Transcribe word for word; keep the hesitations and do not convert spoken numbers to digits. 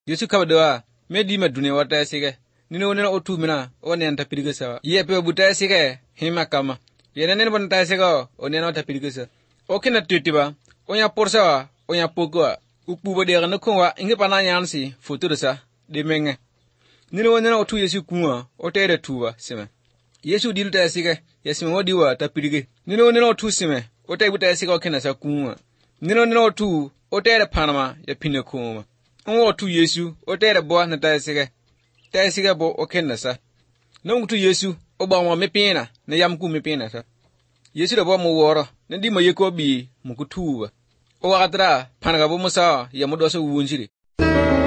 Yesu kabadwa me di madune wata sige nino nena otu mina one anta pirigesa ye pe buta sige hima kama ye nene bon ta sige one na ta pirigesa okina tutiba onya porsa onya poko ukpu bo de na ko inge pana yansi futursa de menge nino nena otu Yesu kunwa otere tuwa sima Yesu dilta sige yesime wodiwa ta pirige nino nena otu sime ote buta sige okina sa kunwa nino nena otu otere panama ya pinekoma onwo tu Yesu otere bo na ta sige ta sige bo okena sa no tu Yesu oba mo mepina na yamku mepina sa Yesu da bo mo woro na di mo yeko bi mo kutuwa o wakatra panaga bo musa ya mo do so wunjiri